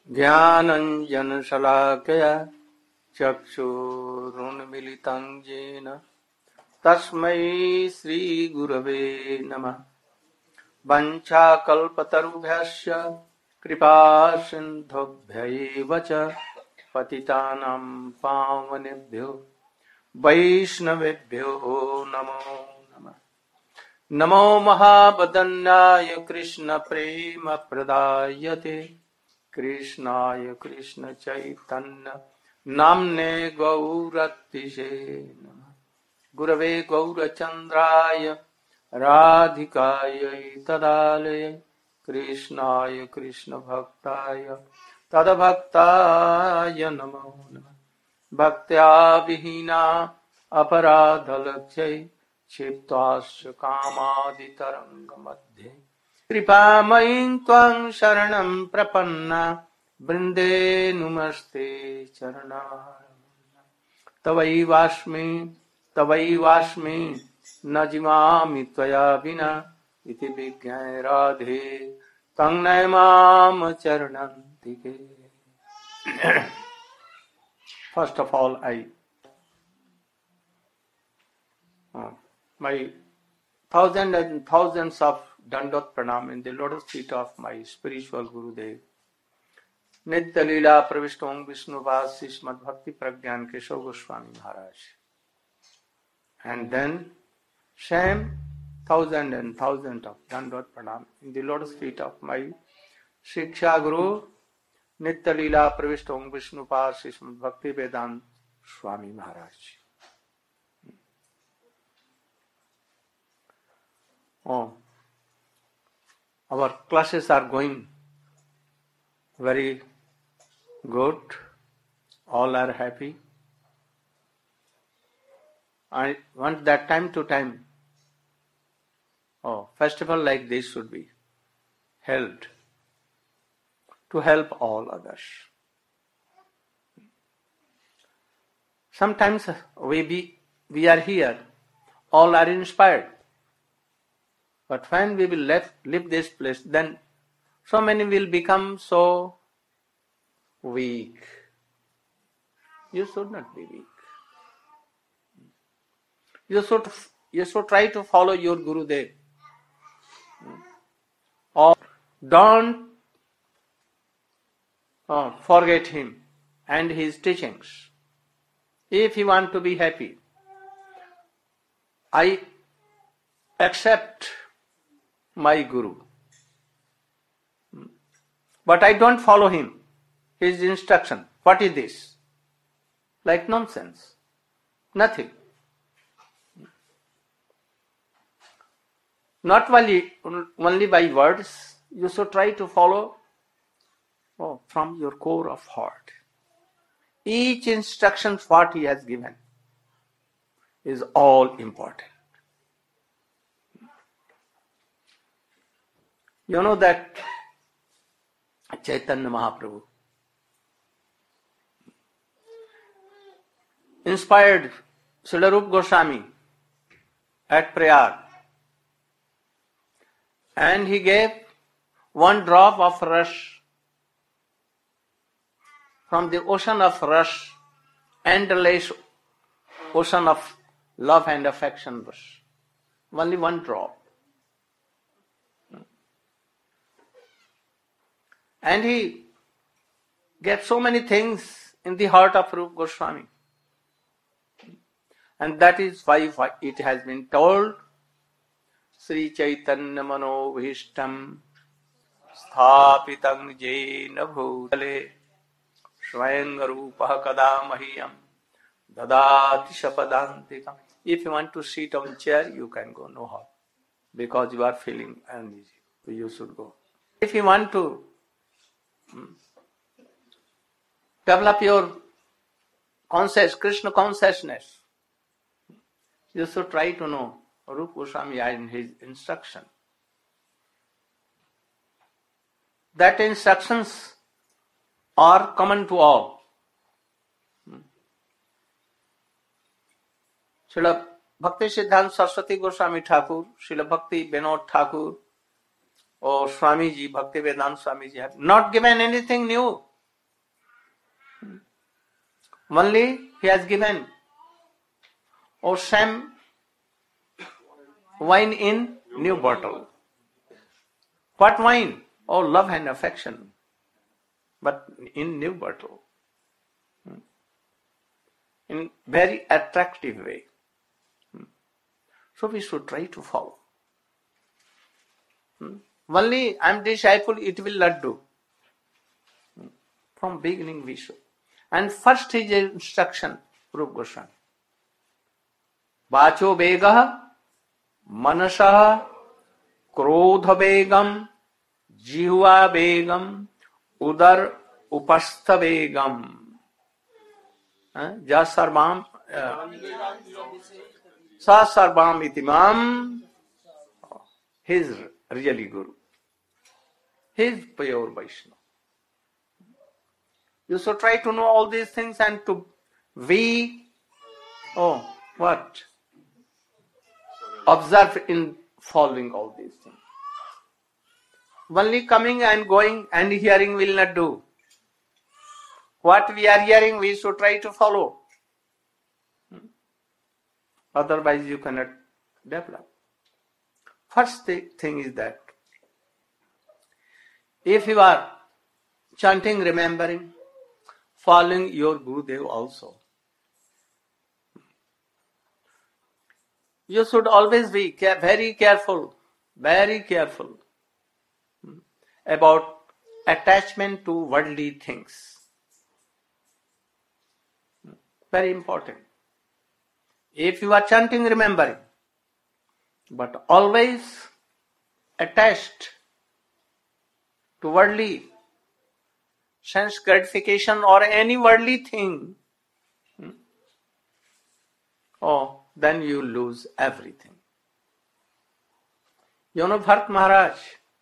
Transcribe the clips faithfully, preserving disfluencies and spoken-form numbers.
ज्ञानञ्जनशलाकया चक्षुरुन्मीलितं येन तस्मै श्रीगुरवे नमः। वञ्चाकल्पतरुभ्यश्च कृपासिन्धुभ्यैव च पतितानां पावनेभ्यो वैष्णवेभ्यो नमो नमः। नमो महावदन्याय कृष्णप्रेमप्रदायते कृष्णाय कृष्ण चैतन्य नाम्ने गौरतिशे नमः। गुरवे गौरचन्द्राय राधिकायै तदालये कृष्णाय कृष्ण भक्ताय तद्भक्ताय नमो नमः। भक्त्या विहीना अपराधलक्ष्यै क्षिप्ताश्च कामादितरङ्गमध्ये कृपामयीं त्वां शरणं प्रपन्ना वृन्दे नुमस्ते चरणारविन्द। तवैवास्मि तवैवास्मि न जीवामि त्वया विना इति विज्ञाय राधे तं नयमाम चरणन्तिके। First of all, I uh, my thousands and thousands of Dandot Pranam in the lotus feet of my spiritual Gurudev, Nitya Leela Pravishtam Vishnuvas Srimad Bhakti Pragyan Keshav Goswami Maharaj. And then same thousand and thousand of Dandot Pranam in the lotus feet of my Shiksha Guru, Nitya Leela Pravishtam Vishnuvas Srimad Bhakti Vedanta Swami Maharaj. Oh, our classes are going very good. All are happy. I want that time to time, oh, festival like this should be held to help all others. Sometimes we be, we are here, all are inspired. But when we will left, leave this place, then so many will become so weak. You should not be weak. You should, you should try to follow your Gurudev. Or don't uh, forget him and his teachings. If you want to be happy, I accept my Guru, but I don't follow him, his instruction. What is this? Like nonsense. Nothing. Not only, only by words, you should try to follow oh, from your core of heart. Each instruction what he has given is all important. You know that Chaitanya Mahaprabhu inspired Srila Rupa Goswami at Prayag, and he gave one drop of rush from the ocean of rush, endless ocean of love and affection rush. Only one drop. And he gave so many things in the heart of Rupa Goswami. And that is why it has been told, Sri Chaitanya Mano Bhishtam Sthapitam Jena Bhutale Swayanga Rupa Kada Mahiyam Dadati Shapadantikam. If you want to sit on chair, you can go, no harm. Because you are feeling uneasy. So you should go. If you want to develop your conscious, Krishna consciousness, you should try to know Rupa Goswami in his instruction. That instructions are common to all. Srila Bhakti Siddhanta Saraswati Goswami Thakur, Srila Bhakti Vinod Thakur, or Swamiji, Bhakti Vedanta Swamiji have not given anything new. Only he has given, or same wine in new bottle. What wine? Oh, love and affection, but in new bottle, in very attractive way. So we should try to follow. Only I am disciple, it will not do. From beginning we should. And first his instruction, Rupa Goswami. Vacho vegah, manasah, krodha vegam, jihva vegam, udar upastha vegam. Ja sarvam, sa sarvam itimam. His really Guru. His pure Vaishnava. You should try to know all these things and to be, oh, what? Observe in following all these things. Only coming and going and hearing will not do. What we are hearing, we should try to follow. Otherwise, you cannot develop. First thing is that if you are chanting, remembering, following your Gurudev also, you should always be very careful, very careful about attachment to worldly things. Very important. If you are chanting, remembering, but always attached to worldly sense gratification or any worldly thing, oh, then you lose everything. You know Bharat Maharaj,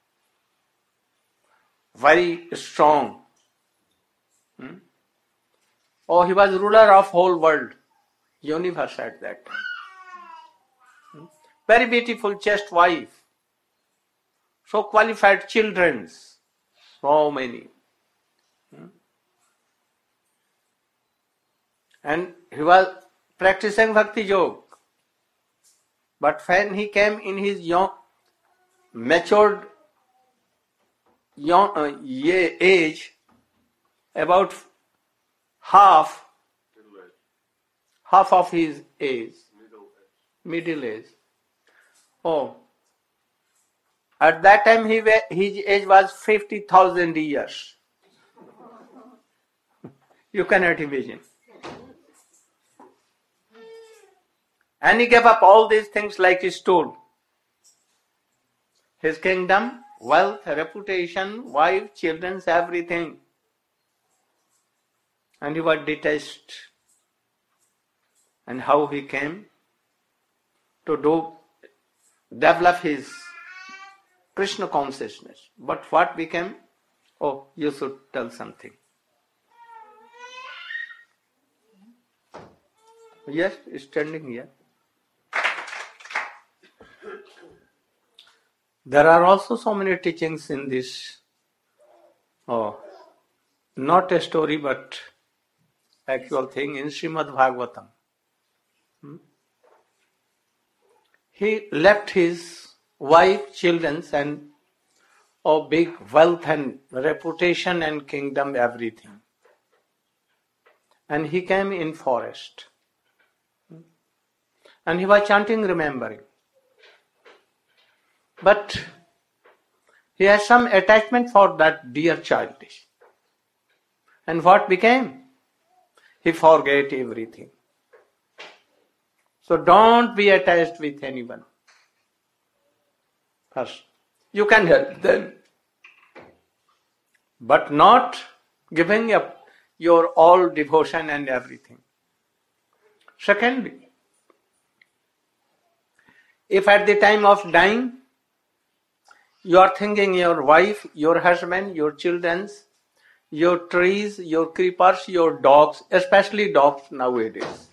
very strong. Hmm? Oh, he was ruler of whole world, universe at that time. Hmm? Very beautiful, chaste wife. So qualified children, so many. Hmm? And he was practicing Bhakti Yoga. But when he came in his young, matured young, uh, age, about half, half of his age, middle age. Oh, at that time he his age was fifty thousand years. You cannot imagine. And he gave up all these things like he stole. His kingdom, wealth, reputation, wife, children, everything. And he was detached. And how he came to do, develop his Krishna consciousness. But what became? Oh, you should tell something. Yes, standing here. There are also so many teachings in this. Oh, not a story but actual thing in Srimad Bhagavatam. Hmm? He left his wife, children, and oh, big wealth and reputation and kingdom, everything. And he came in forest. And he was chanting, remembering. But he has some attachment for that dear child. And what became? He forget everything. So don't be attached with anyone. First, you can help them, but not giving up your all devotion and everything. Secondly, if at the time of dying, you are thinking your wife, your husband, your children, your trees, your creepers, your dogs, especially dogs nowadays.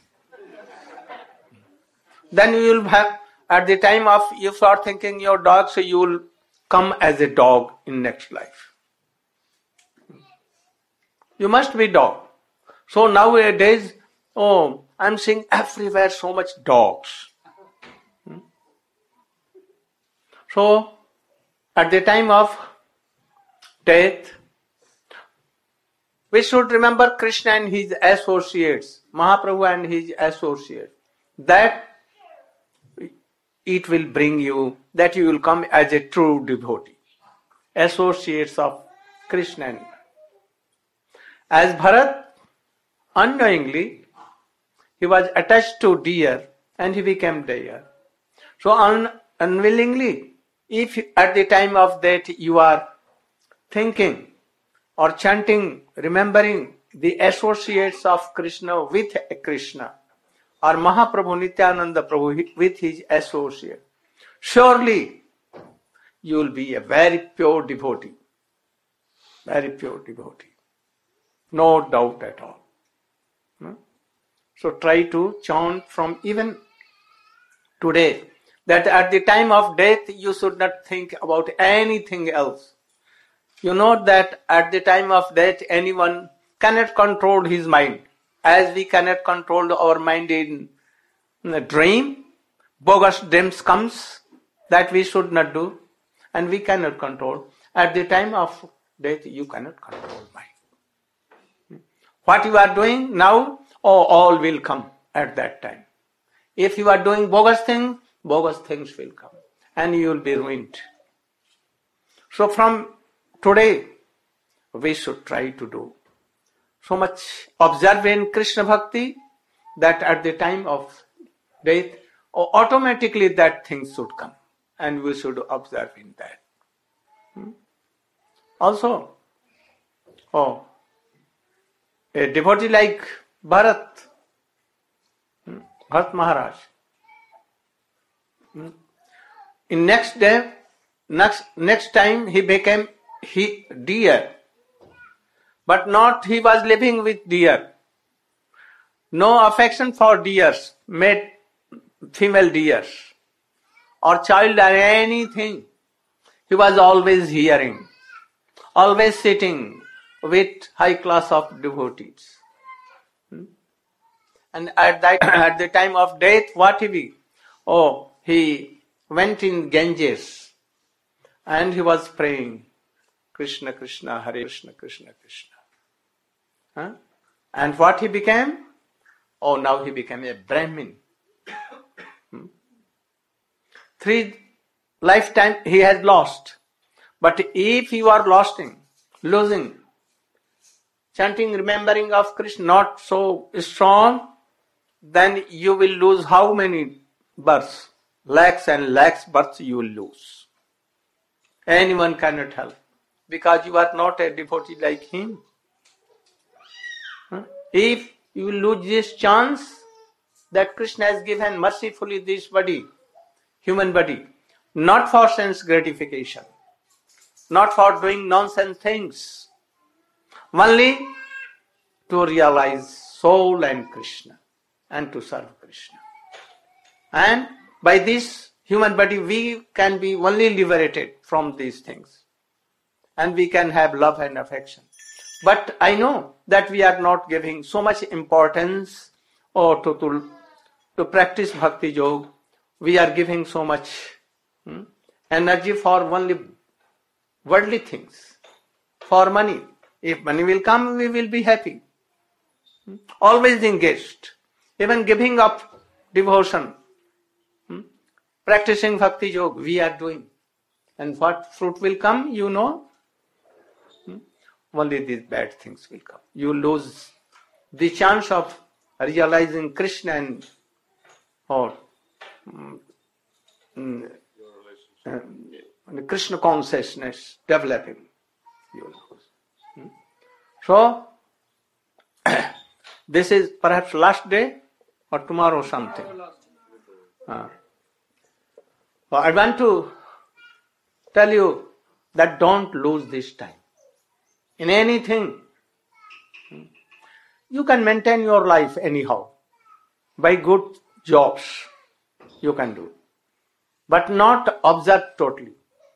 Then you will have, at the time of, you start thinking your dog, so you will come as a dog in next life. You must be dog. So nowadays, Oh, I'm seeing everywhere so much dogs. Hmm? So, at the time of death, we should remember Krishna and his associates, Mahaprabhu and his associates. That it will bring you, that you will come as a true devotee, associates of Krishna. As Bharat, unknowingly, he was attached to deer and he became deer. So un- unwillingly, if at the time of death you are thinking or chanting, remembering the associates of Krishna with Krishna, or Mahaprabhu Nityananda Prabhu with his associate, surely you will be a very pure devotee. Very pure devotee. No doubt at all. Hmm? So try to chant from even today that at the time of death you should not think about anything else. You know that at the time of death anyone cannot control his mind. As we cannot control our mind in a dream, bogus dreams comes that we should not do and we cannot control. At the time of death you cannot control mind. What you are doing now, oh, all will come at that time. If you are doing bogus things, bogus things will come and you will be ruined. So from today, we should try to do so much observe in Krishna Bhakti that at the time of death, automatically that thing should come and we should observe in that. Hmm? Also, oh, a devotee like Bharat, hmm? Bharat Maharaj, hmm? in next day, next next time he became he deer, but not he was living with deer. No affection for deers, made female deers, or child or anything. He was always hearing, always sitting with high class of devotees. Hmm? And at that at the time of death, what he be? Oh, he went in Ganges and he was praying, Krishna, Krishna, Hare Krishna, Krishna, Krishna. Huh? And what he became? Oh, now he became a Brahmin. Hmm? Three lifetime he has lost. But if you are losing, losing, chanting, remembering of Krishna not so strong, then you will lose how many births? Lakhs and lakhs births you will lose. Anyone cannot help because you are not a devotee like him. Huh? If you will lose this chance that Krishna has given mercifully this body, human body, not for sense gratification, not for doing nonsense things, only to realize soul and Krishna and to serve Krishna. And by this human body we can be only liberated from these things and we can have love and affection. But I know that we are not giving so much importance or to, to, to practice Bhakti Yoga. We are giving so much hmm, energy for only worldly things, for money. If money will come, we will be happy. Hmm? Always engaged. Even giving up devotion, hmm? practicing Bhakti Yoga, we are doing. And what fruit will come, you know? Only these bad things will come. You lose the chance of realizing Krishna and or um, uh, Krishna consciousness developing. You lose. Hmm? So, this is perhaps last day or tomorrow something. Uh, well, I want to tell you that don't lose this time. In anything, you can maintain your life anyhow. By good jobs, you can do. But not observe totally.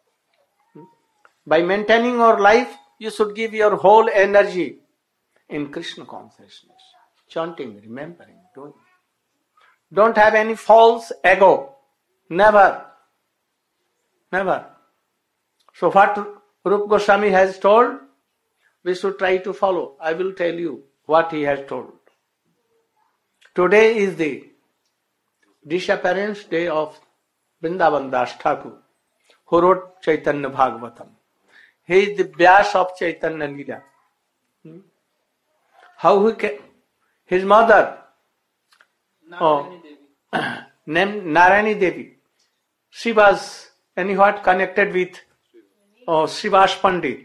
By maintaining your life, you should give your whole energy in Krishna consciousness. chanting, remembering, doing. Don't have any false ego. Never. Never. So what Rupa Goswami has told, we should try to follow. I will tell you what he has told. Today is the disappearance day of Vrindavan Das Thakur, who wrote Chaitanya Bhagavatam. He is the Vyas of Chaitanya Leela. Hmm? How he came, his mother, oh, named Narayani Devi, she was anyhow connected with oh, Srivas Pandit.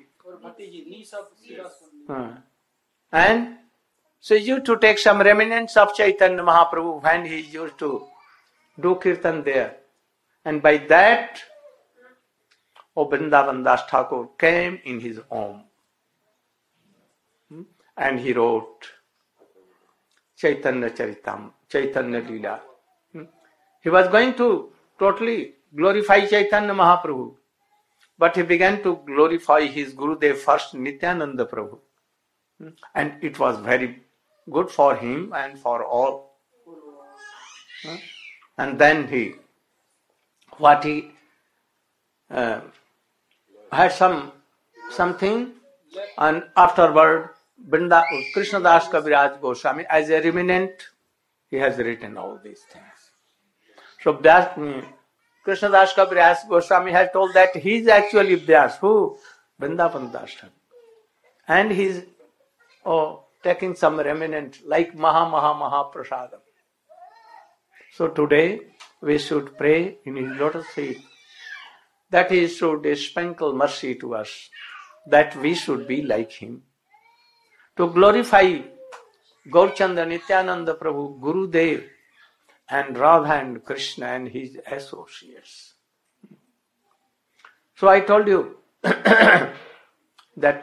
Uh, and she used to take some remnants of Chaitanya Mahaprabhu when he used to do kirtan there. And by that, O Vrindavan Das Thakur came in his home. Hmm? And he wrote Chaitanya Charitam, Chaitanya Leela. Hmm? He was going to totally glorify Chaitanya Mahaprabhu. But he began to glorify his Gurudev first, Nityananda Prabhu. Hmm? And it was very good for him and for all. Hmm? And then he, what he uh, had some something, and afterward, Vrinda, Krishnadas Kaviraj Goswami, as a remnant, he has written all these things. So Vyas, Krishnadas Kaviraj Goswami has told that he is actually Vyas, who? Vrindavan Das Thakur. And he is oh, taking some remnant like Maha Maha Maha Prasadam. So today we should pray in his lotus feet that he should sprinkle mercy to us, that we should be like him. To glorify Gaurachandra Nityananda Prabhu, Gurudev, and Radha and Krishna and his associates. So I told you that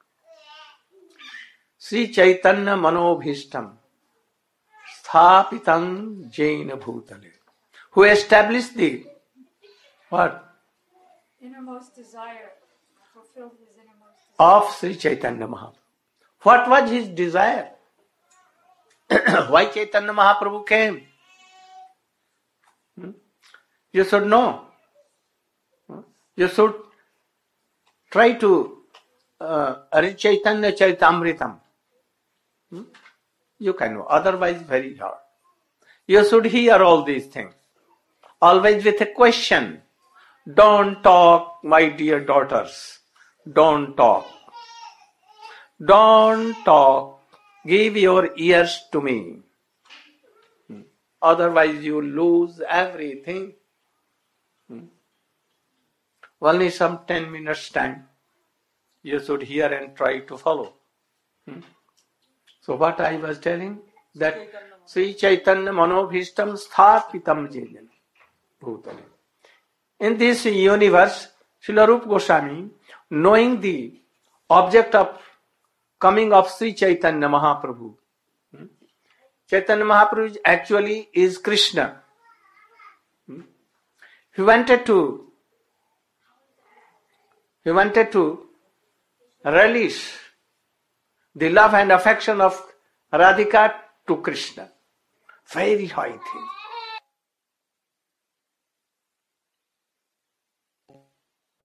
Sri Chaitanya Manobhishtam Sthapitam Jaina Bhutale, who established the what? Innermost desire, fulfilled his innermost desire. Of Sri Chaitanya Mahaprabhu. What was his desire? Why Chaitanya Mahaprabhu came? Hmm? You should know. You should try to uh, read Chaitanya Charitamritam. Hmm? You can know, otherwise very hard. You should hear all these things. Always with a question. Don't talk, my dear daughters. Don't talk. Don't talk. Give your ears to me. Hmm. Otherwise you lose everything. Hmm. Only some ten minutes time. You should hear and try to follow. Hmm. So what I was telling, that Sri Chaitanya Manobhishtam Sthapitam Jaina Bhutale. In this universe, Srila Rupa Goswami, knowing the object of coming of Sri Chaitanya Mahaprabhu, hmm? Chaitanya Mahaprabhu actually is Krishna. Hmm? He wanted to, he wanted to release the love and affection of Radhika to Krishna. Very high thing.